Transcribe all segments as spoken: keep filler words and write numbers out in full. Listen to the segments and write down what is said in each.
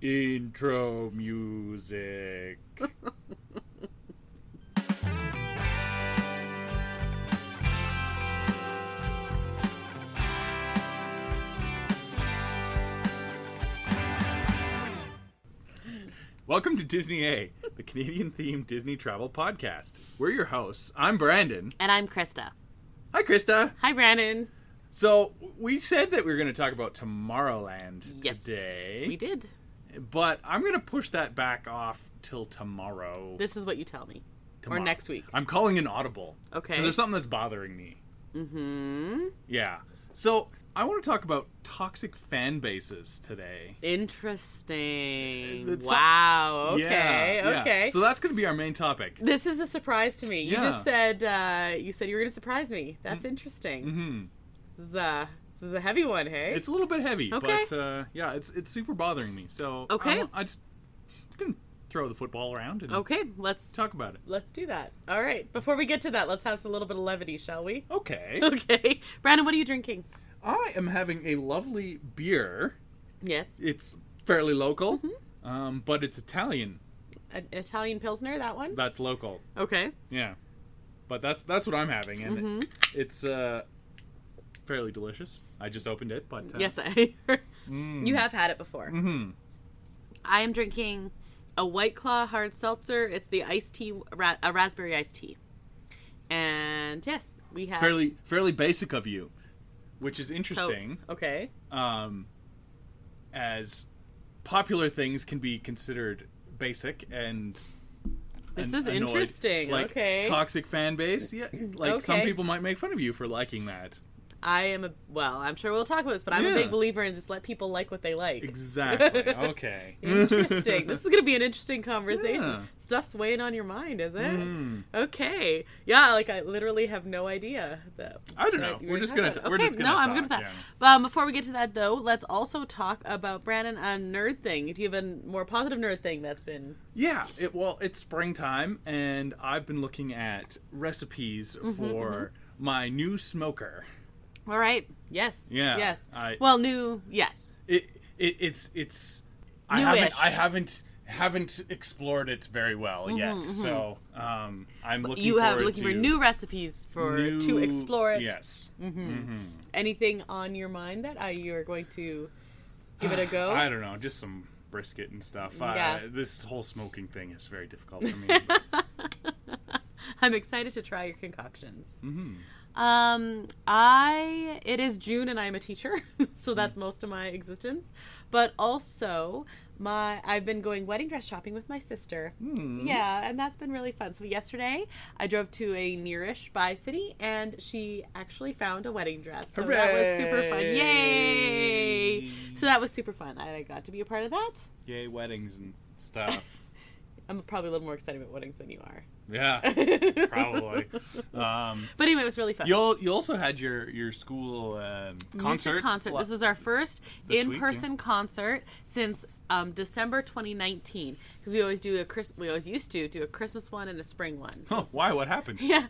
Intro music. Welcome to Disney A, the Canadian-themed Disney travel podcast. We're your hosts. I'm Brandon. And I'm Krista. Hi, Krista. Hi, Brandon. So, we said that we were going to talk about Tomorrowland yes, today. we did. But I'm going to push that back off till tomorrow. This is what you tell me. Tomorrow. Or next week. I'm calling an audible. Okay. Because there's something that's bothering me. Mm-hmm. Yeah. So, I want to talk about toxic fan bases today. Interesting. It's wow. so- Okay. Yeah, okay. yeah. So that's going to be our main topic. This is a surprise to me. You Yeah. just said uh, you said you were going to surprise me. That's interesting. Mm-hmm. This is uh this is a heavy one, hey? It's a little bit heavy, Okay. but uh, yeah, it's it's super bothering me. So Okay. I, I just gonna throw the football around and Okay, let's talk about it. let's do that. All right. Before we get to that, let's have a little bit of levity, shall we? Okay. Okay. Brandon, what are you drinking? I am having a lovely beer. Yes. It's fairly local, Mm-hmm. um, but it's Italian. An Italian Pilsner, that one? That's local. Okay. Yeah, but that's that's what I'm having, and Mm-hmm. it, it's uh, fairly delicious. I just opened it, but uh, Yes, I heard. mm. You have had it before. Mm-hmm. I am drinking a White Claw hard seltzer. It's the iced tea, ra- a raspberry iced tea. And yes, we have fairly fairly basic of you, which is totes. interesting. Okay. Um, as popular things can be considered basic and This an- is annoyed. interesting. Like, Okay. toxic fan base. Yeah, like some Okay. people might make fun of you for liking that. I am a well. I'm sure we'll talk about this, but I'm Yeah. a big believer in just let people like what they like. Exactly. Okay. Interesting. This is going to be an interesting conversation. Yeah. Stuff's weighing on your mind, is it? Mm. Okay. Yeah, like I literally have no idea. That, I don't that know. you We're were just talking gonna about. t- we're okay, just gonna no, I'm talk, good with that. yeah. Um, before we get to that, though, let's also talk about Brandon a nerd thing. Do you have a more positive nerd thing that's been? Yeah. It, well, it's springtime, and I've been looking at recipes Mm-hmm, for my new smoker. All right. Yes. Yeah, Yes. I- well, new. Yes. It, it it's it's I Newish. haven't I haven't haven't explored it very well yet. So um, I'm looking. Mm-hmm, You have forward looking to for new recipes for new- to explore it. Yes. Anything on your mind that uh, you're going to give it a go? I don't know, just some brisket and stuff. Yeah. Uh, this whole smoking thing is very difficult for me. but- I'm excited to try your concoctions. Mhm. Um, I it is June and I'm a teacher, so Mm. that's most of my existence. But also, my I've been going wedding dress shopping with my sister. Hmm. Yeah, and that's been really fun. So yesterday, I drove to a nearish by city, and she actually found a wedding dress. So that was super fun. Yay! So that was super fun. I got to be a part of that. Yay, weddings and stuff. I'm probably a little more excited about weddings than you are. Yeah, probably. Um, But anyway, it was really fun. you al- you also had your your school um, concert. Music concert. This was our first This week, in-person yeah. concert concert since um, December twenty nineteen. Because we always do a Chris. We always used to do a Christmas one and a spring one. So Oh, this is- why? What happened? Yeah.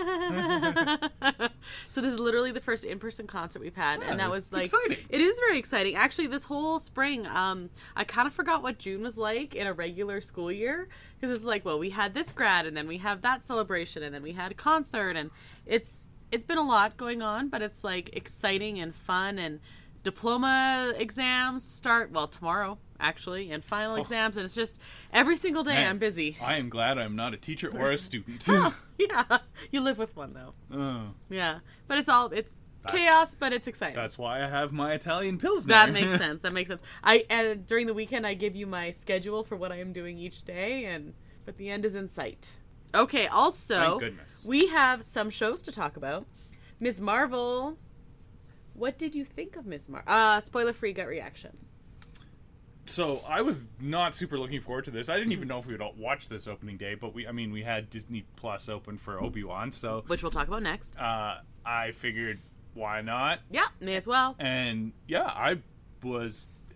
So this is literally the first in-person concert we've had, Yeah, and that was it's like exciting. It is very exciting. Actually, this whole spring, um, I kind of forgot what June was like in a regular school year because it's like, well, we had this grad, and then we have that celebration, and then we had a concert, and it's it's been a lot going on, but it's like exciting and fun, and diploma exams start well tomorrow actually, and final Oh. exams, and it's just every single day Man, I'm busy. I am glad I'm not a teacher or a student. Oh, yeah, you live with one though. Oh, Yeah, but it's all it's That's- chaos, but it's exciting. that's why I have my Italian Pilsner. That makes sense. That makes sense. I and during the weekend I give you my schedule for what I am doing each day, and but the end is in sight. Okay. Also, Thank goodness. we have some shows to talk about. Miz Marvel. What did you think of Miz Marvel? Uh, spoiler-free gut reaction. So I was not super looking forward to this. I didn't even know if we would watch this opening day, but we, I mean, we had Disney Plus open for Obi-Wan, so Which we'll talk about next. uh, I figured why not? Yeah, may as well. And yeah, I was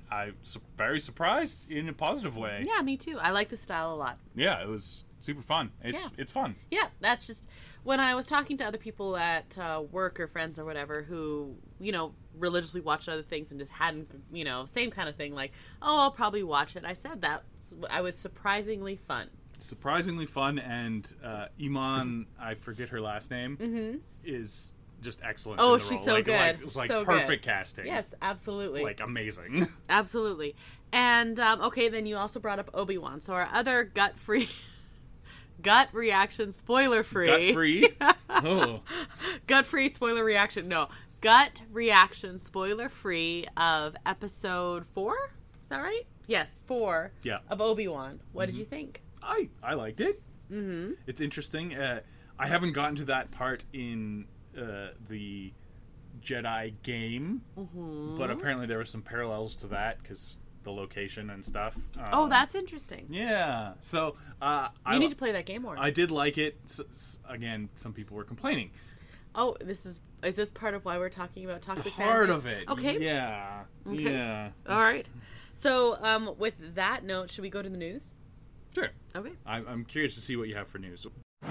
I'm su- very surprised in a positive way. Yeah, me too. I like the style a lot. Yeah, it was super fun. It's Yeah. it's fun. Yeah, that's just when I was talking to other people at uh, work or friends or whatever who, you know, religiously watched other things and just hadn't, you know, same kind of thing, like, oh, I'll probably watch it. I said that I was surprisingly fun. Surprisingly fun, and uh, Iman, I forget her last name, Mm-hmm. is just excellent. Oh, in the she's role. so like, good. Like, it was like So perfect good. casting. Yes, absolutely. Like amazing. Absolutely. And, um, okay, then you also brought up Obi-Wan. So our other gut-free, gut reaction, spoiler-free. Gut-free? Oh. Gut-free, spoiler reaction. No. Gut reaction, spoiler-free of episode four? Is that right? Yes, four. Yeah. Of Obi-Wan. What Mm-hmm. did you think? I I liked it. Mm-hmm. It's interesting. Uh, I haven't gotten to that part in uh, the Jedi game, Mm-hmm. but apparently there were some parallels to that because the location and stuff. Um, Oh, that's interesting. yeah. So uh, You I need to play that game more. I did like it. S s again, some people were complaining. Oh, this is is this part of why we're talking about toxic Part fandom? of it. Okay. Yeah. Okay. Yeah. All right. So, um, with that note, should we go to the news? Sure. Okay. I'm, I'm curious to see what you have for news.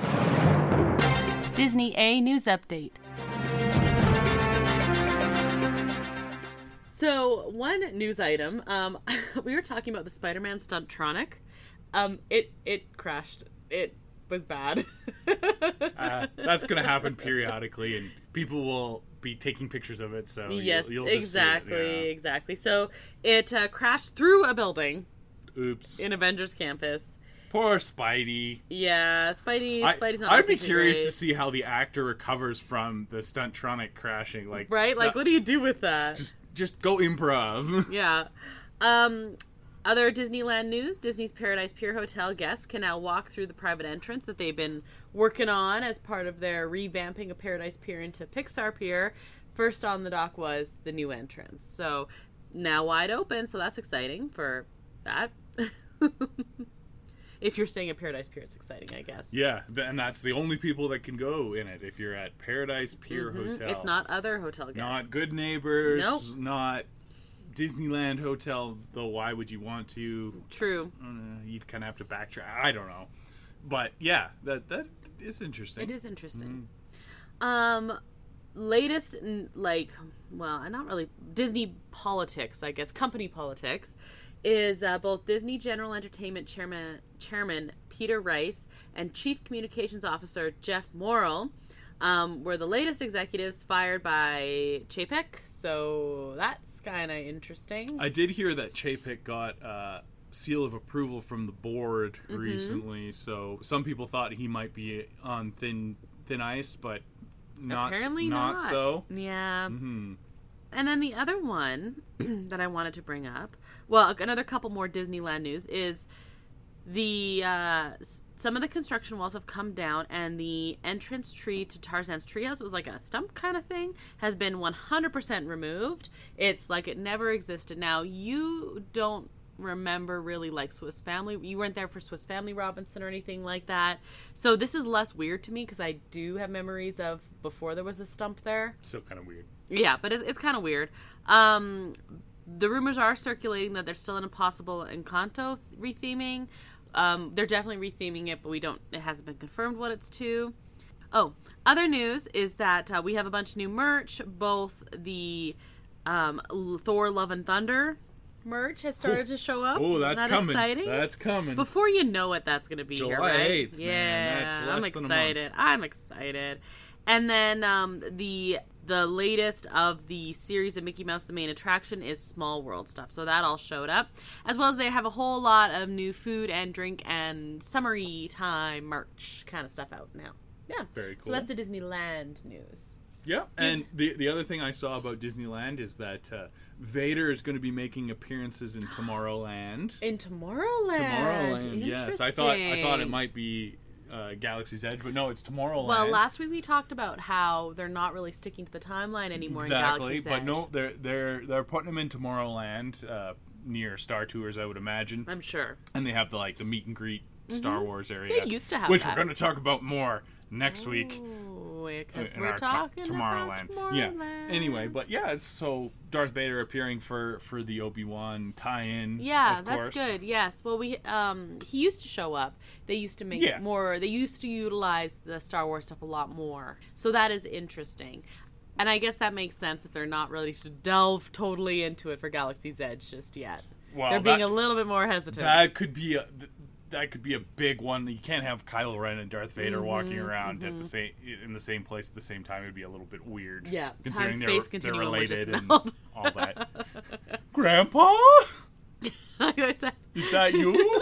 Disney A News Update. So, one news item. Um, we were talking about the Spider-Man Stuntronic. Um, it it crashed. It was bad. Uh, that's going to happen periodically, and people will be taking pictures of it. So Yes, you'll, you'll just see it, exactly, exactly. So it uh, crashed through a building yeah. Oops. in Avengers Campus. Poor Spidey. Yeah, Spidey. I, Spidey's not. I'd be looking too curious great. to see how the actor recovers from the Stuntronic crashing. Like, Right? Like, that- what do you do with that? Just, just go improv. Yeah. Um, other Disneyland news. Disney's Paradise Pier Hotel guests can now walk through the private entrance that they've been working on as part of their revamping of Paradise Pier into Pixar Pier. First on the dock was the new entrance. So now wide open, so that's exciting for that. If you're staying at Paradise Pier, it's exciting, I guess. Yeah, th- and that's the only people that can go in it if you're at Paradise Pier Mhm. Hotel. It's not other hotel guests. Not Good Neighbors. Nope. Not Disneyland Hotel, though why would you want to? True. Uh, you'd kind of have to backtrack. I don't know. But yeah, that that is interesting. It is interesting. Um, latest, n- like, well, not really Disney politics, I guess, company politics, is uh, both Disney General Entertainment Chairman Chairman Peter Rice and Chief Communications Officer Jeff Morrill um, were the latest executives fired by Chapek. So that's kind of interesting. I did hear that Chapek got uh, seal of approval from the board Mm-hmm. recently, so some people thought he might be on thin thin ice, but not Apparently not, not. so. Yeah. Hmm. And then the other one that I wanted to bring up, well, another couple more Disneyland news is the uh, s- some of the construction walls have come down, and the entrance tree to Tarzan's treehouse, it was like a stump kind of thing, has been one hundred percent removed. It's like it never existed. Now, you don't remember really like Swiss Family. You weren't there for Swiss Family Robinson or anything like that. So this is less weird to me because I do have memories of before there was a stump there. Still kind of weird. Yeah, but it's, it's kind of weird. Um, the rumors are circulating that there's still an Impossible Encanto th- retheming. Um, they're definitely retheming it, but we don't. It hasn't been confirmed what it's to. Oh, other news is that uh, we have a bunch of new merch. Both the um, L- Thor: Love and Thunder merch has started to show up. Oh, that's Isn't that coming. exciting? That's coming. Before you know it, that's going to be here, July right? eighth, Yeah, man. That's I'm less than a month. excited. I'm excited. And then um, the the latest of the series of Mickey Mouse, the main attraction, is Small World stuff. So that all showed up, as well as they have a whole lot of new food and drink and summery time merch kind of stuff out now. Yeah, Very cool. So that's the Disneyland news. Yeah, and the the other thing I saw about Disneyland is that uh, Vader is going to be making appearances in Tomorrowland. In Tomorrowland. Tomorrowland, yes. I thought I thought it Interesting. might be uh, Galaxy's Edge, but no, it's Tomorrowland. Well, last week we talked about how they're not really sticking to the timeline anymore exactly, in Galaxy's but Edge. no, they're they're they're putting them in Tomorrowland uh, near Star Tours, I would imagine, I'm sure. and they have the like the meet and greet Star Wars area. Mm-hmm. They used to have which that. we're going to talk about more next week. Ooh, because in we're our to- talking Tomorrowland. about Yeah. Tomorrowland. Anyway, but yeah, it's so Darth Vader appearing for for the Obi-Wan tie-in. Yeah, of that's course. good. Yes. Well, we um he used to show up. They used to make Yeah. it more. They used to utilize the Star Wars stuff a lot more. So that is interesting. And I guess that makes sense if they're not ready to delve totally into it for Galaxy's Edge just yet. Well, they're being that- a little bit more hesitant. That could be a th- that could be a big one. You can't have Kylo Ren and Darth Vader Mm-hmm, walking around at the same in the same place at the same time. It'd be a little bit weird. Yeah, considering time-space they're, they're continuum would just related and meld. all that. Grandpa, Like I said. is that you?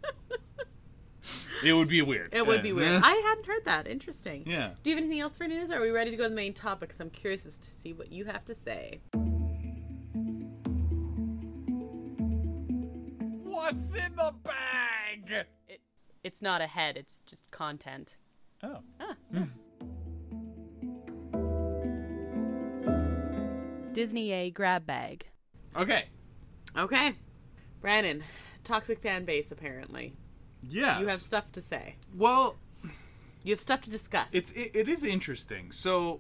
It would be weird. It would be Uh, weird. I hadn't heard that. Interesting. Yeah. Do you have anything else for news, or are we ready to go to the main topic? Because I'm curious as to see what you have to say. What's in the bag? It, it's not a head. It's just content. Oh. Ah. Disney A grab bag. Okay. Okay. Brandon, toxic fan base apparently. Yes. You have stuff to say. Well, You have stuff to discuss. it's it, it is interesting. So,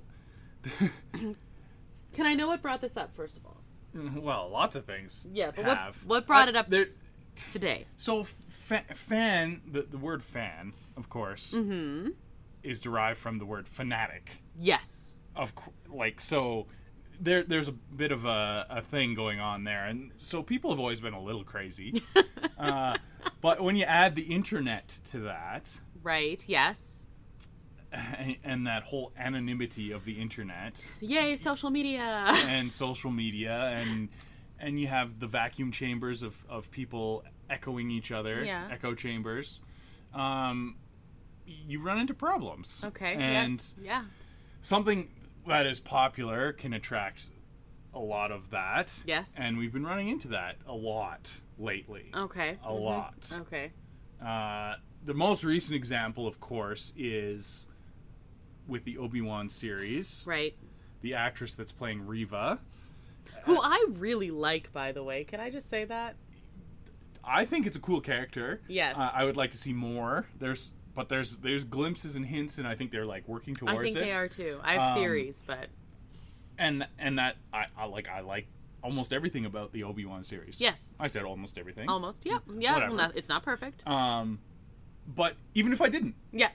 Can I know what brought this up, first of all? well, lots of things. Yeah, but what- have. what brought I- it up there- Today. So, fa- fan, the, the word fan, of course, Mm-hmm. is derived from the word fanatic. Yes. Of cou- like, so there there's a bit of a, a thing going on there. And so people have always been a little crazy. uh, but when you add the internet to that, Right, yes. and, and that whole anonymity of the internet, Yay, social media. and social media, and and you have the vacuum chambers of, of people echoing each other, Yeah. echo chambers, um, you run into problems. Okay, and yes. Yeah. something that is popular can attract a lot of that. Yes. And we've been running into that a lot lately. Okay. A Mhm. lot. Okay. Uh, the most recent example, of course, is with the Obi-Wan series. Right. The actress that's playing Reva. Who I really like, by the way. Can I just say that? I think it's a cool character. Yes. Uh, I would like to see more. There's, but there's there's glimpses and hints, and I think they're like working towards I think it. they are too. I have Um, theories, but And and that I, I like I like almost everything about the Obi-Wan series. yes, I said almost everything. almost. Yeah, yeah. Whatever. Well, not, it's not perfect. Um, but even if I didn't, Yeah.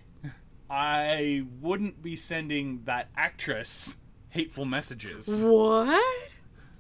I wouldn't be sending that actress hateful messages. What?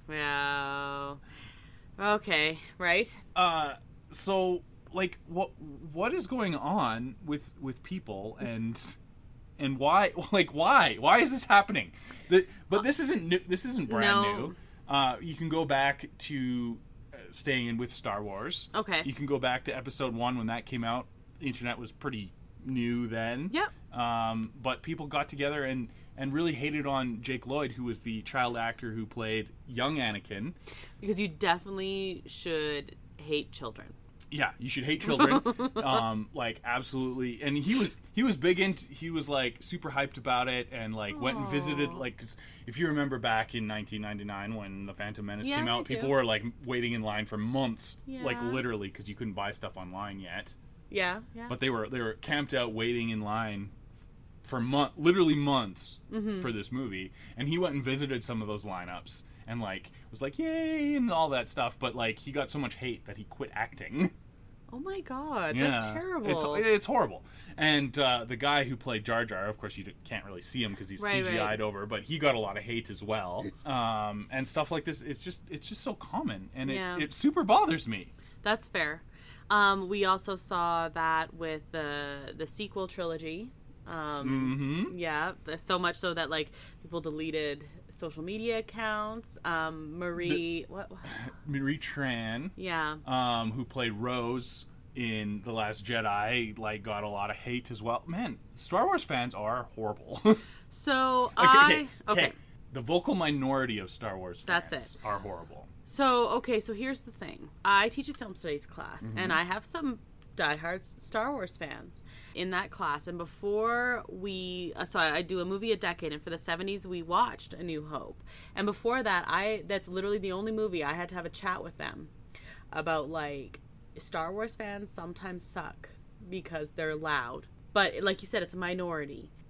Wow. Okay. Right. Uh, so like what what is going on with with people and and why like why why is this happening? The, but this isn't new, this isn't brand No. new. Uh, you can go back to uh, staying in with Star Wars. Okay. You can go back to episode one when that came out. The internet was pretty new then. Yep. Um, but people got together and, and really hated on Jake Lloyd, who was the child actor who played young Anakin. Because you definitely should hate children. Yeah, you should hate children. um, like absolutely. And he was he was big into he was like super hyped about it and like went and visited Aw. like 'cause if you remember back in nineteen ninety-nine when The Phantom Menace Yeah, came I out, people do. were like waiting in line for months, like Yeah. literally because you couldn't buy stuff online yet. Yeah. Yeah. But they were they were camped out waiting in line for month, literally months Mm-hmm. for this movie, and he went and visited some of those lineups and like was like yay and all that stuff. But like he got so much hate that he quit acting. oh my god, Yeah. that's terrible. It's it's horrible. And uh, the guy who played Jar Jar, of course, you d- can't really see him because he's Right, C G I'd right. over, but he got a lot of hate as well. Um, and stuff like this, it's just it's just so common, and it, Yeah. it super bothers me. That's fair. Um, we also saw that with the the sequel trilogy. Um, Mm-hmm. Yeah, th- so much so that like people deleted social media accounts. Um, Marie, what? Marie Tran, Yeah, um, who played Rose in The Last Jedi, like got a lot of hate as well. Man, Star Wars fans are horrible. so okay, I okay. The vocal minority of Star Wars fans That's it. are horrible. So okay, so here's the thing. I teach a film studies class, Mm-hmm. and I have some diehard S- Star Wars fans in that class. And before we, uh, so I, I do a movie a decade, and for the seventies we watched A New Hope. And before that, I that's literally the only movie I had to have a chat with them about. Like, Star Wars fans sometimes suck because they're loud, but like you said, it's a minority.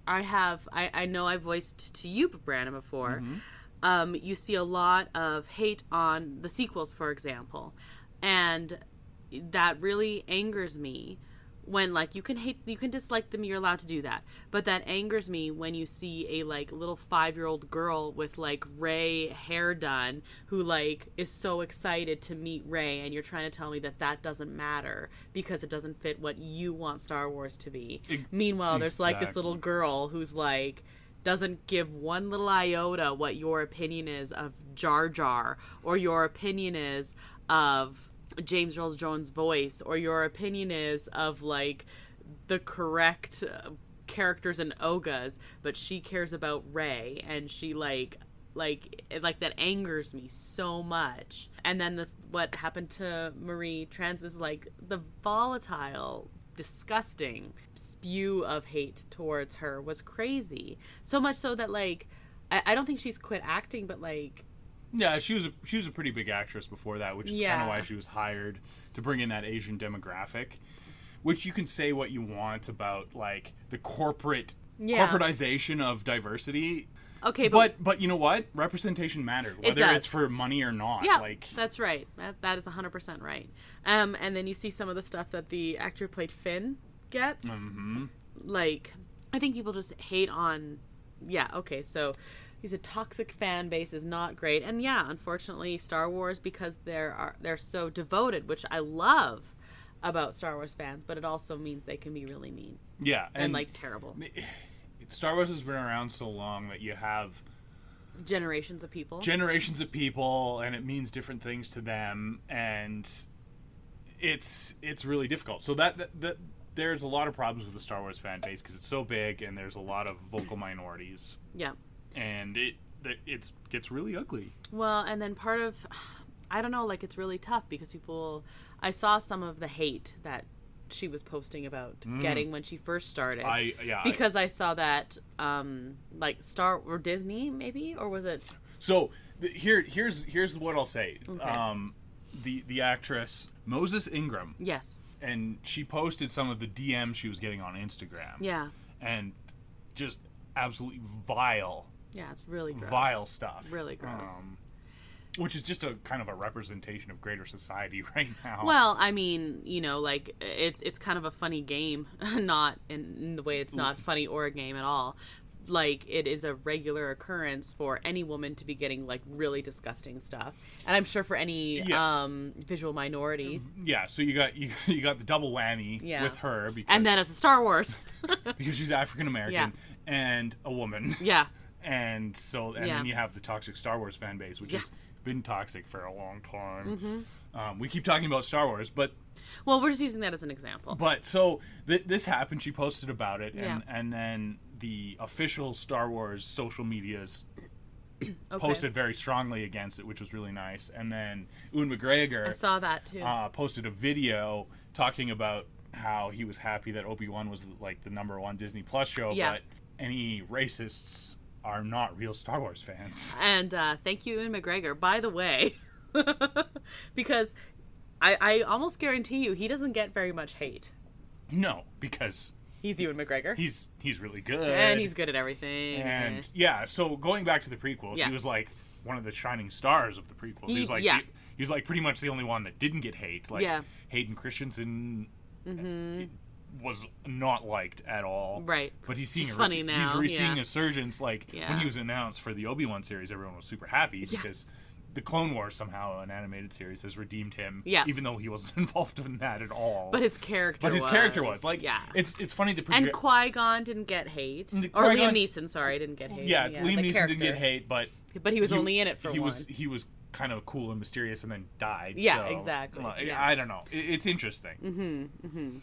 I have, I, I know I voiced to you, Brandon, before. Mm-hmm. Um, you see a lot of hate on the sequels, for example. And that really angers me when, like, you can hate, you can dislike them, you're allowed to do that. But that angers me when you see a, like, little five-year-old girl with, like, Rey hair done who, like, is so excited to meet Rey, and you're trying to tell me that that doesn't matter because it doesn't fit what you want Star Wars to be. E- Meanwhile, there's, exactly. like, this little girl who's, like, doesn't give one little iota what your opinion is of Jar Jar, or your opinion is of James Earl Jones' voice, or your opinion is of, like, the correct uh, characters in Ogas, but she cares about Rey, and she, like, like, it, like, that angers me so much. And then this, what happened to Marie Trans is, like, the volatile, disgusting spew of hate towards her was crazy. So much so that, like, I, I don't think she's quit acting, but, like, yeah, she was a, she was a pretty big actress before that, which is yeah. kind of why she was hired to bring in that Asian demographic. Which you can say what you want about, like, the corporate yeah. corporatization of diversity. Okay, but, but but you know what? Representation matters, whether it it's for money or not. Yeah, like that's right. That that is one hundred percent right. Um, and then you see some of the stuff that the actor who played Finn gets. Mm-hmm. Like, I think people just hate on. Yeah. Okay. So. He's a toxic fan base is not great, and yeah, unfortunately, Star Wars, because they're are they're so devoted, which I love about Star Wars fans, but it also means they can be really mean. Yeah, and, and like terrible. Star Wars has been around so long that you have generations of people, generations of people, and it means different things to them, and it's it's really difficult. So that that. that there's a lot of problems with the Star Wars fan base because it's so big, and there's a lot of vocal minorities. Yeah. And it it gets really ugly. Well, and then part of, I don't know, like, it's really tough because people, I saw some of the hate that she was posting about mm. getting when she first started. I yeah. Because I, I saw that, um, like, Star, or Disney, maybe? Or was it? So, here here's here's what I'll say. Okay. Um, the, the actress, Moses Ingram. Yes. And she posted some of the D Ms she was getting on Instagram. Yeah. And just absolutely vile. Yeah, it's really gross. Vile stuff. Really gross. Um, which is just a kind of a representation of greater society right now. Well, I mean, you know, like, it's it's kind of a funny game. Not in, in the way it's not funny or a game at all. Like, it is a regular occurrence for any woman to be getting, like, really disgusting stuff. And I'm sure for any yeah. um, visual minority. Yeah, so you got you, you got the double whammy yeah. with her. Because, and then it's a Star Wars. because she's African-American yeah. and a woman. Yeah. And so, and yeah. then you have the toxic Star Wars fan base, which yeah. has been toxic for a long time. Mm-hmm. Um, we keep talking about Star Wars, but... Well, we're just using that as an example. But, so, th- this happened, she posted about it, and, yeah. and then the official Star Wars social medias okay. posted very strongly against it, which was really nice. And then Ewan McGregor... I saw that, too. Uh, posted a video talking about how he was happy that Obi-Wan was, like, the number one Disney Plus show, yeah. but any racists... are not real Star Wars fans. And uh, thank you, Ewan McGregor. By the way, because I, I almost guarantee you he doesn't get very much hate. No, because... He's Ewan McGregor. He's he's really good. And he's good at everything. And, yeah, so going back to the prequels, yeah. he was, like, one of the shining stars of the prequels. He, he was, like, yeah. he, he was, like, pretty much the only one that didn't get hate. Like, yeah. Hayden Christensen... Mm-hmm. was not liked at all. Right. But he's seeing he's a funny res- now. He's seeing yeah. a resurgence. Like yeah. when he was announced for the Obi-Wan series, everyone was super happy yeah. because the Clone Wars somehow, an animated series, has redeemed him. Yeah. Even though he wasn't involved in that at all. But his character. But his was. character was like. Yeah. It's it's funny to. Proje- and Qui-Gon didn't get hate. The or Qui-Gon, Liam Neeson, sorry, didn't get hate. Yeah, yeah Liam Neeson character. didn't get hate, but. But he was he, only in it for he one. Was, he was kind of cool and mysterious, and then died. Yeah, so, exactly. Well, yeah. I don't know. It, it's interesting. Mm-hmm. Mm-hmm.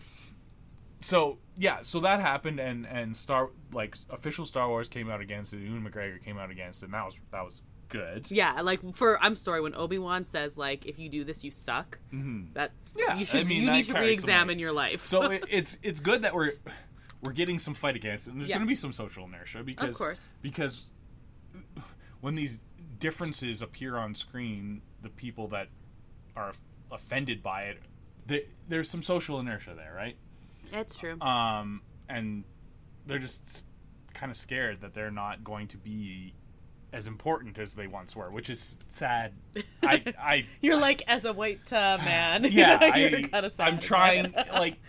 So yeah, so that happened, and, and Star like official Star Wars came out against it. Ewan McGregor came out against it, and that was that was good. Yeah, like for I'm sorry when Obi-Wan says like if you do this you suck. Mm-hmm. That yeah, you should I mean, you need to re-examine your life. So it, it's it's good that we're we're getting some fight against it, and there's yeah. going to be some social inertia because of course. because when these differences appear on screen, the people that are offended by it, they, there's some social inertia there, right? It's true. Um, and they're just kind of scared that they're not going to be as important as they once were, which is sad. I, I You're like, as a white uh, man. Yeah, you're I, kind of sad. I'm trying, like,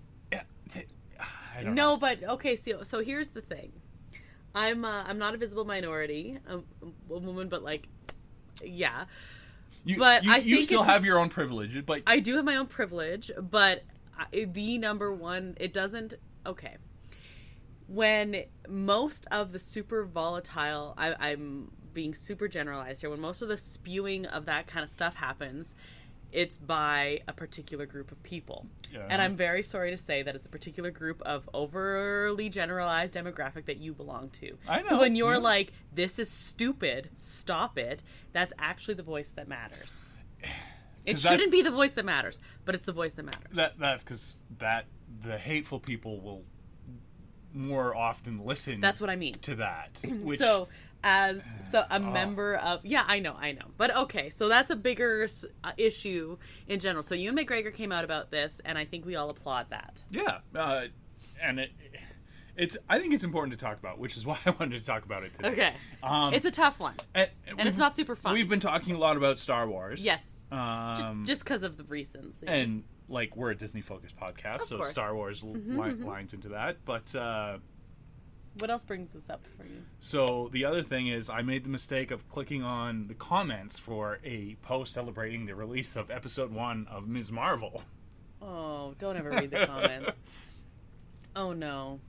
I don't no, know. but okay. So, so here's the thing. I'm uh, I'm not a visible minority, a, a woman, but like, yeah. You, but you, I you think still it's- have your own privilege, but I do have my own privilege, but I, the number one, it doesn't. Okay. When most of the super volatile, I, I'm being super generalized here, when most of the spewing of that kind of stuff happens, it's by a particular group of people. Yeah. And I'm very sorry to say that it's a particular group of overly generalized demographic that you belong to. I know. So when you're Yeah. like, this is stupid, stop it, that's actually the voice that matters. It 'Cause that's- shouldn't be the voice that matters, but it's the voice that matters. that that's because that the hateful people will more often listen. That's what I mean. to that. Which, So as so a Oh. member of yeah I know I know but okay, so that's a bigger s- uh, issue in general. So Ewan McGregor came out about this, and I think we all applaud that. yeah, uh, and it, it's I think it's important to talk about, which is why I wanted to talk about it today. Okay. um, It's a tough one, and, and it's not super fun. We've been talking a lot about Star Wars. Yes, um, just because of the reasons. and like we're a Disney focused podcast, Of so course. Star Wars li- lines into that. But uh, What else brings this up for you? so the other thing is, I made the mistake of clicking on the comments for a post celebrating the release of Episode One of Miz Marvel. Oh, don't ever read the comments. Oh no.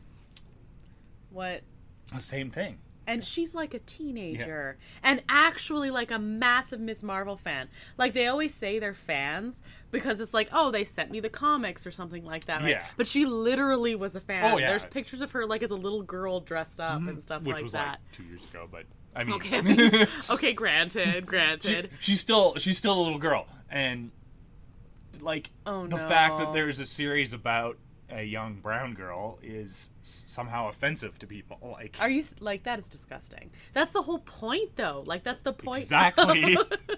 What? The same thing. And she's like a teenager, and actually like a massive Miss Marvel fan. Like, they always say they're fans because it's like, oh, they sent me the comics or something like that, right? Yeah. But she literally was a fan. Oh, yeah. There's pictures of her like as a little girl dressed up and stuff Which like was that. like two years ago, but I mean, Okay. Okay, granted, she, granted. she's still she's still a little girl, and like Oh, the no. fact that there's a series about a young brown girl is s- somehow offensive to people. Like, Are you like, that is disgusting. That's the whole point, though. Like, that's the point. exactly.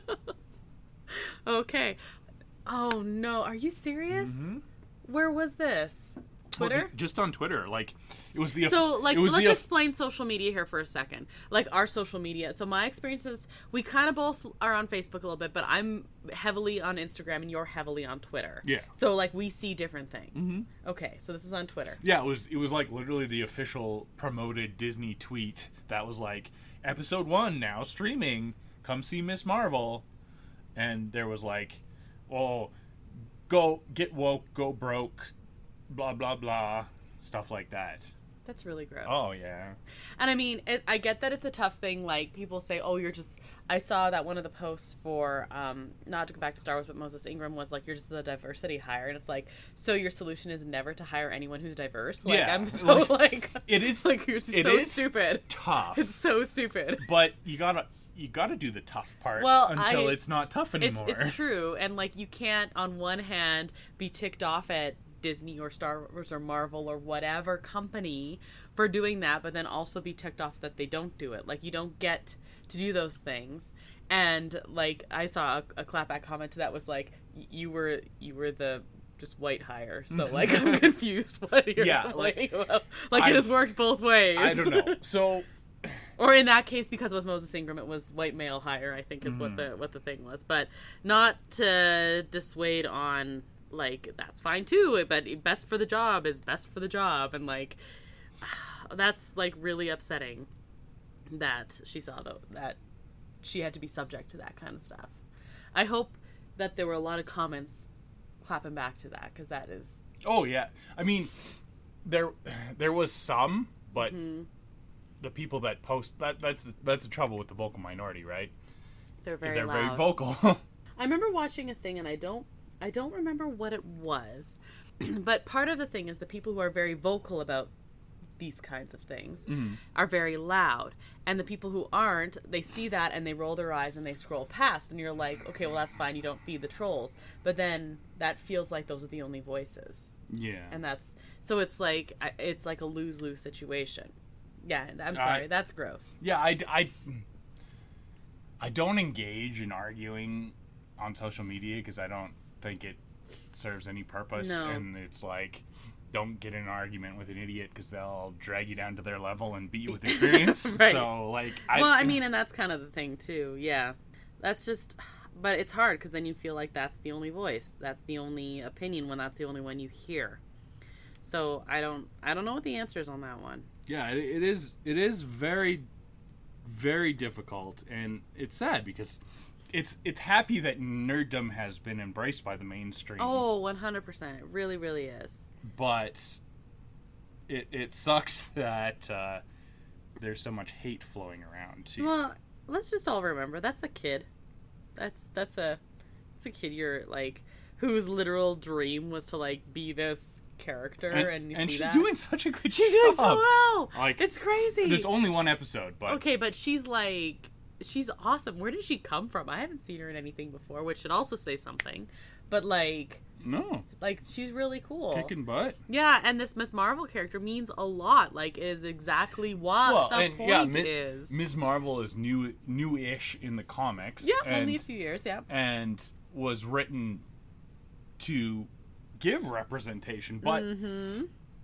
Okay. Oh no, are you serious? Mm-hmm. Where was this? Well, Twitter? ju- just on Twitter, like it was the So, like, it so was let's the explain social media here for a second. Like, our social media. So, my experiences, we kind of both are on Facebook a little bit, but I'm heavily on Instagram and you're heavily on Twitter. Yeah. So, like, we see different things. Okay, so this was on Twitter. yeah, it was it was like literally the official promoted Disney tweet that was like, Episode One now streaming. Come see Miss Marvel, and there was like, oh, go get woke, go broke, blah blah blah, stuff like that. That's really gross. Oh yeah. And I mean, it, I get that it's a tough thing. Like, people say, oh, you're just. I saw that one of the posts for, um, not to go back to Star Wars, but Moses Ingram was like, you're just the diversity hire. And it's like, so your solution is never to hire anyone who's diverse? Like, Yeah, I'm so like, like. It is Like, you're it so is stupid. tough, It's so stupid. but you gotta you gotta do the tough part Well, until I- it's not tough It's anymore. it's true, and like, you can't on one hand be ticked off at Disney or Star Wars or Marvel or whatever company for doing that, but then also be ticked off that they don't do it. Like, you don't get to do those things. And like, I saw a, a clapback comment to that was like, y- you were you were the just white hire. So like, I'm confused what you're Yeah, complaining like, about. Like, I- it has worked both ways. I don't know. So Or in that case, because it was Moses Ingram, it was white male hire, I think is what Mm-hmm. the what the thing was. But not to dissuade on, like, that's fine too, but best for the job is best for the job. And like, that's like really upsetting that she saw though that she had to be subject to that kind of stuff. I hope that there were a lot of comments clapping back to that, because that is oh yeah, I mean there there was some, but Mm-hmm. the people that post that that's the, that's the trouble with the vocal minority, right? they're very They're loud. very vocal. I remember watching a thing, and I don't I don't remember what it was, but part of the thing is the people who are very vocal about these kinds of things are very loud, and the people who aren't, they see that and they roll their eyes and they scroll past, and you're like, okay, well, that's fine, you don't feed the trolls, but then that feels like those are the only voices, Yeah. and that's so it's like I- it's like a lose-lose situation. Yeah, I'm sorry, I- that's gross. Yeah, I, I, I don't engage in arguing on social media because I don't think it serves any purpose. No. And it's like, don't get in an argument with an idiot because they'll drag you down to their level and beat you with experience. Right. So, like, I, well, I mean, and that's kind of the thing too. Yeah, that's just, but it's hard because then you feel like that's the only voice, that's the only opinion when that's the only one you hear. So I don't, I don't know what the answer is on that one. Yeah, it, it is. It is very, very difficult, and it's sad because it's it's happy that nerddom has been embraced by the mainstream. Oh, one hundred percent. It really, really is. But it it sucks that uh, there's so much hate flowing around too. Well, let's just all remember that's a kid. That's that's a that's a kid. You're like whose literal dream was to like be this character, and, and, you and see she's that? doing such a good she's job. She's doing so well. Like, it's crazy. There's only one episode, but okay, but she's like. She's awesome. Where did she come from? I haven't seen her in anything before, which should also say something. But, like... No. Like, she's really cool. Kicking butt. Yeah, and this Miz Marvel character means a lot. Like, it is exactly what well, the and, point yeah, Mi- is. Miz Marvel is new, new-ish in the comics. Yeah, and, only a few years, yeah. And was written to give representation, but... Mm-hmm.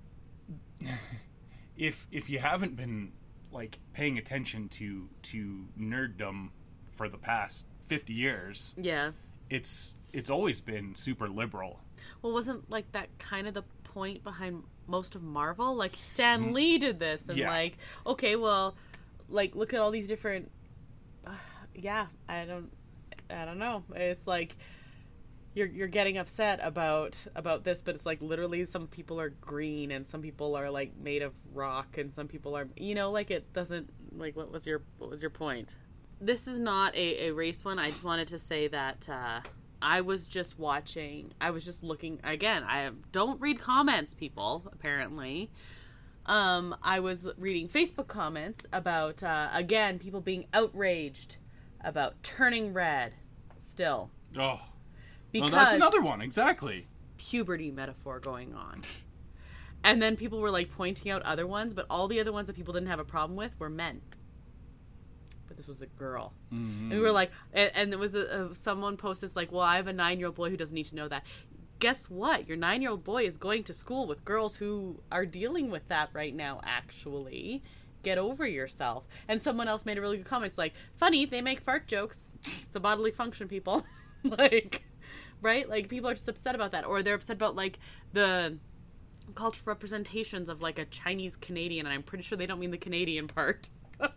if if you haven't been... like paying attention to to nerddom for the past fifty years, yeah, it's it's always been super liberal. Well, wasn't like that kind of the point behind most of Marvel? Like Stan Lee did this, and yeah. like, okay, well, like look at all these different. Uh, yeah, I don't, I don't know. It's like you're you're getting upset about about this, but it's like literally some people are green and some people are like made of rock and some people are, you know, like it doesn't like what was your what was your point? This is not a, a race one. I just wanted to say that uh, I was just watching. I was just looking again. I don't read comments, people. Apparently, um, I was reading Facebook comments about uh, again people being outraged about Turning Red. Still, oh. Because oh, that's another one, exactly. Puberty metaphor going on. And then people were like pointing out other ones, but all the other ones that people didn't have a problem with were men. But this was a girl. Mm-hmm. And we were like, and, and there was a, a, someone posted like, well, I have a nine-year-old boy who doesn't need to know that. Guess what? Your nine-year-old boy is going to school with girls who are dealing with that right now, actually. Get over yourself. And someone else made a really good comment. It's like, funny, they make fart jokes. It's a bodily function, people. Like... Right? Like, people are just upset about that. Or they're upset about, like, the cultural representations of, like, a Chinese Canadian. And I'm pretty sure they don't mean the Canadian part. uh,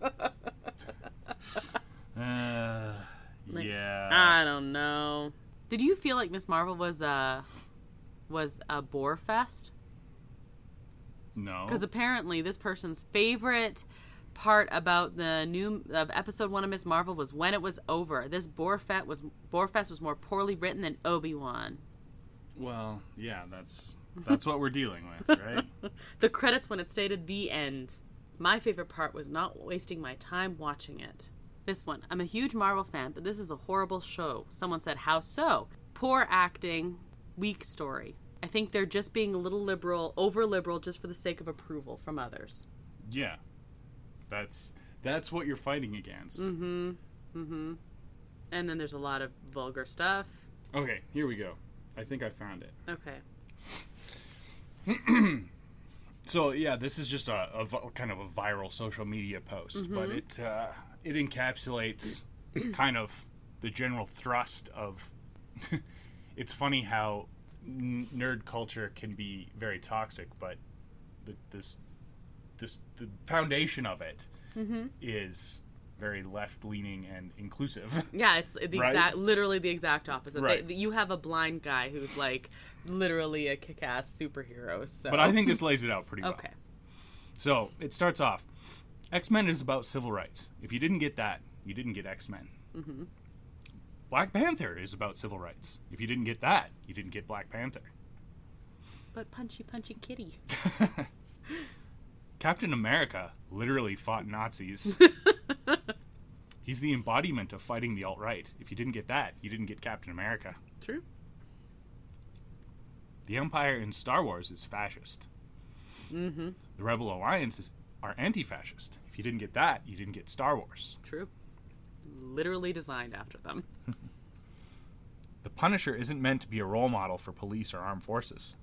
like, yeah. I don't know. Did you feel like Miz Marvel was, uh, was a bore fest? No. Because apparently this person's favorite part about the new of episode one of Miz Marvel was when it was over. This Borefest was Borefest was more poorly written than Obi-Wan. Well, yeah, that's that's what we're dealing with, right? The credits when it stated the end. My favorite part was not wasting my time watching it. This one, I'm a huge Marvel fan, but this is a horrible show. Someone said, how so? Poor acting, weak story. I think they're just being a little liberal, over liberal, just for the sake of approval from others. Yeah. That's that's what you're fighting against. Mm-hmm. Mm-hmm. And then there's a lot of vulgar stuff. Okay, here we go. I think I found it. Okay. So yeah, this is just a, a kind of a viral social media post, mm-hmm. but it uh, it encapsulates kind of the general thrust of. It's funny how n- nerd culture can be very toxic, but the, this. This, the foundation of it mm-hmm. is very left-leaning and inclusive. Yeah, it's the right? exact, literally the exact opposite. Right. They, you have a blind guy who's like literally a kick-ass superhero. So. But I think this lays it out pretty well. Okay. So it starts off, X-Men is about civil rights. If you didn't get that, you didn't get X-Men. Mm-hmm. Black Panther is about civil rights. If you didn't get that, you didn't get Black Panther. But punchy, punchy kitty. Captain America literally fought Nazis. He's the embodiment of fighting the alt-right. If you didn't get that, you didn't get Captain America. True. The Empire in Star Wars is fascist. Mm-hmm. The Rebel Alliance is, are anti-fascist. If you didn't get that, you didn't get Star Wars. True. Literally designed after them. The Punisher isn't meant to be a role model for police or armed forces.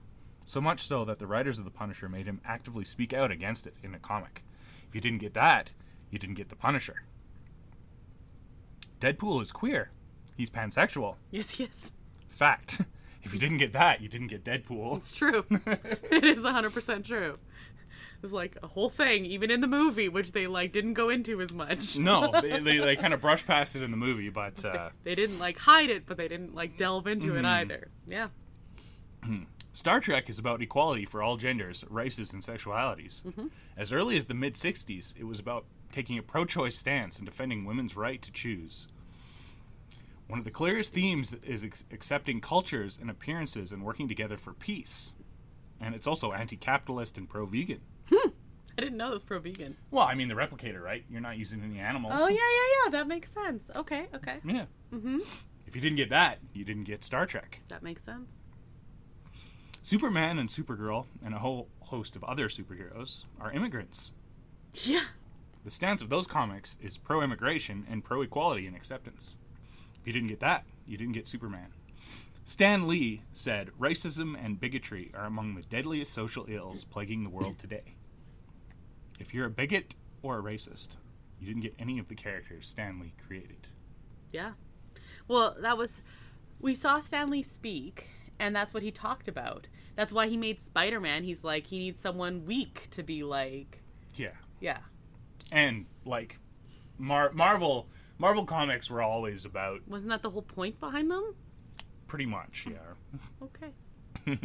So much so that the writers of The Punisher made him actively speak out against it in a comic. If you didn't get that, you didn't get The Punisher. Deadpool is queer. He's pansexual. Yes, yes. Fact. If you didn't get that, you didn't get Deadpool. It's true. It is one hundred percent true. It's like a whole thing, even in the movie, which they like didn't go into as much. No, they, they, they kind of brushed past it in the movie, but... Uh, they, they didn't like hide it, but they didn't like delve into mm. it either. Yeah. Star Trek is about equality for all genders, races, and sexualities. Mm-hmm. As early as the mid-sixties, it was about taking a pro-choice stance and defending women's right to choose. One of the clearest themes is ex- accepting cultures and appearances and working together for peace. And it's also anti-capitalist and pro-vegan. Hmm. I didn't know it was pro-vegan. Well, I mean, the replicator, right? You're not using any animals. Oh, yeah, yeah, yeah. That makes sense. Okay, okay. Yeah. Mm-hmm. If you didn't get that, you didn't get Star Trek. That makes sense. Superman and Supergirl and a whole host of other superheroes are immigrants. Yeah. The stance of those comics is pro-immigration and pro-equality and acceptance. If you didn't get that, you didn't get Superman. Stan Lee said, racism and bigotry are among the deadliest social ills plaguing the world today. If you're a bigot or a racist, you didn't get any of the characters Stan Lee created. Yeah. Well, that was... We saw Stan Lee speak, and that's what he talked about. That's why he made Spider-Man. He's like, he needs someone weak to be like... Yeah. Yeah. And, like, Mar- Marvel... Marvel comics were always about... Wasn't that the whole point behind them? Pretty much, yeah. Okay.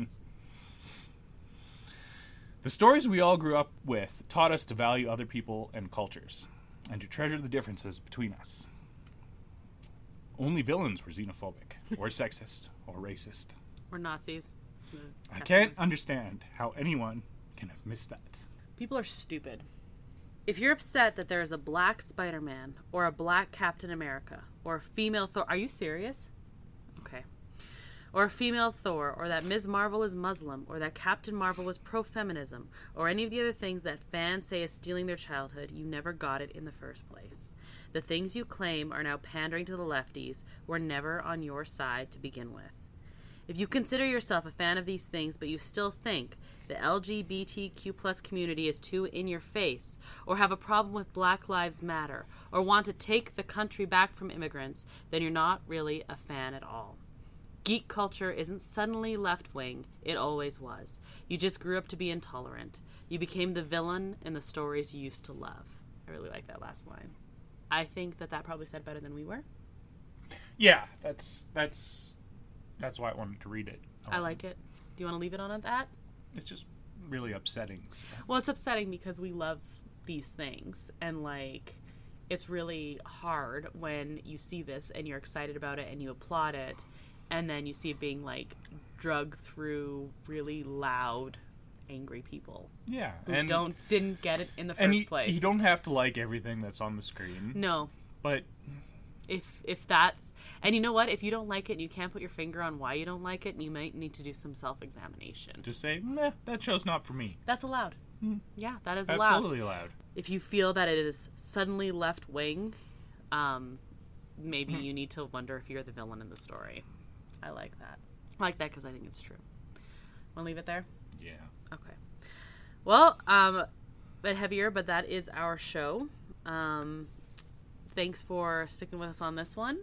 The stories we all grew up with taught us to value other people and cultures, and to treasure the differences between us. Only villains were xenophobic, or sexist, or racist. Or Nazis. I can't understand how anyone can have missed that. People are stupid. If you're upset that there is a black Spider-Man, or a black Captain America, or a female Thor... Are you serious? Okay. Or a female Thor, or that Miz Marvel is Muslim, or that Captain Marvel was pro-feminism, or any of the other things that fans say is stealing their childhood, you never got it in the first place. The things you claim are now pandering to the lefties were never on your side to begin with. If you consider yourself a fan of these things, but you still think the L G B T Q plus community is too in your face, or have a problem with Black Lives Matter, or want to take the country back from immigrants, then you're not really a fan at all. Geek culture isn't suddenly left-wing. It always was. You just grew up to be intolerant. You became the villain in the stories you used to love. I really like that last line. I think that that probably said better than we were. Yeah, that's that's that's why I wanted to read it. I like it. Do you want to leave it on at that? It's just really upsetting. So. Well, it's upsetting because we love these things, and like it's really hard when you see this and you're excited about it and you applaud it, and then you see it being like drugged through really loud, angry people. Yeah, who and don't didn't get it in the first and you, place. You don't have to like everything that's on the screen. No, but if if that's and you know what, if you don't like it and you can't put your finger on why you don't like it, you might need to do some self-examination. Just say, nah, that show's not for me. That's allowed. Mm. Yeah, that is Absolutely allowed. Absolutely allowed. If you feel that it is suddenly left-wing, um, maybe mm. you need to wonder if you're the villain in the story. I like that. I like that because I think it's true. Want to leave it there? Yeah. Okay. Well, um, a bit heavier, but that is our show. Um, thanks for sticking with us on this one.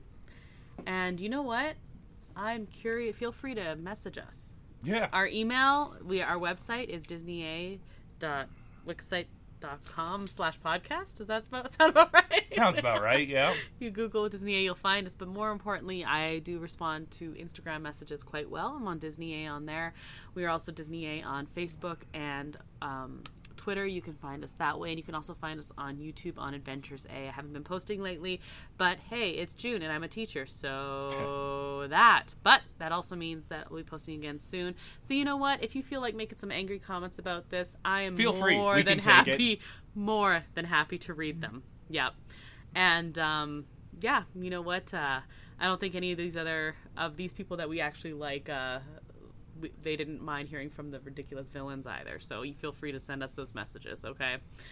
And you know what? I'm curious. Feel free to message us. Yeah. Our email, we our website is disney dot wixsite dot com slash podcast. Does that about, sound about right? Sounds about right, yeah. If you Google Disney A, you'll find us. But more importantly, I do respond to Instagram messages quite well. I'm on Disney A on there. We are also Disney A on Facebook and um, Twitter. You can find us that way. And you can also find us on YouTube on Adventures A. I haven't been posting lately, but hey, it's June and I'm a teacher, so that. But that also means that we'll be posting again soon. So you know what? If you feel like making some angry comments about this, I am feel free. more We than can take happy, it. more than happy to read them. Yep. And um, yeah, you know what? Uh, I don't think any of these other of these people that we actually like. Uh, we, they didn't mind hearing from the ridiculous villains either. So you feel free to send us those messages. Okay.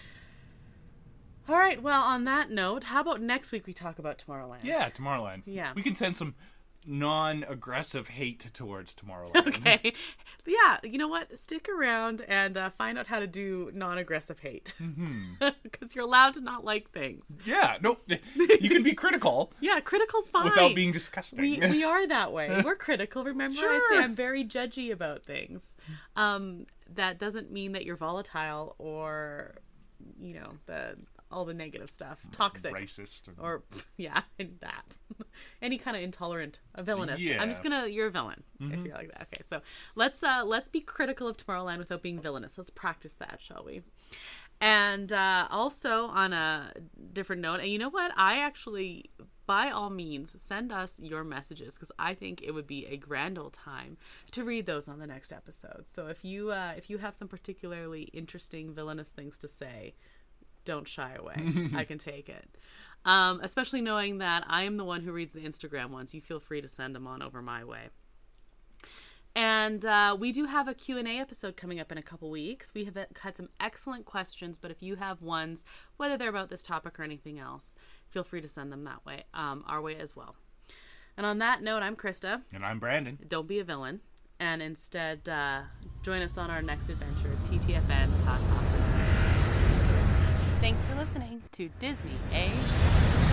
All right. Well, on that note, how about next week we talk about Tomorrowland? Yeah, Tomorrowland. Yeah. We can send some non-aggressive hate towards Tomorrowland. Okay. yeah, you know what? Stick around and uh, find out how to do non-aggressive hate. Because mm-hmm. you're allowed to not like things. Yeah, no, you can be critical. Yeah, critical's fine. Without being disgusting. We, we are that way. We're critical. Remember, sure. I say I'm very judgy about things. Um, that doesn't mean that you're volatile or, you know, the all the negative stuff. Toxic. Racist. And... Or, yeah, that. Any kind of intolerant. A villainous. Yeah. I'm just gonna, you're a villain mm-hmm. if you're like that. Okay, so let's uh, let's be critical of Tomorrowland without being villainous. Let's practice that, shall we? And uh, also, on a different note, and you know what? I actually, by all means, send us your messages, because I think it would be a grand old time to read those on the next episode. So if you uh, if you have some particularly interesting villainous things to say, don't shy away. I can take it. Um, especially knowing that I am the one who reads the Instagram ones. You feel free to send them on over my way. And uh, we do have a Q and A episode coming up in a couple weeks. We have had some excellent questions, but if you have ones, whether they're about this topic or anything else, feel free to send them that way, um, our way as well. And on that note, I'm Krista. And I'm Brandon. Don't be a villain. And instead, uh, join us on our next adventure. T T F N, ta-ta for now. Thanks for listening to Disney, eh?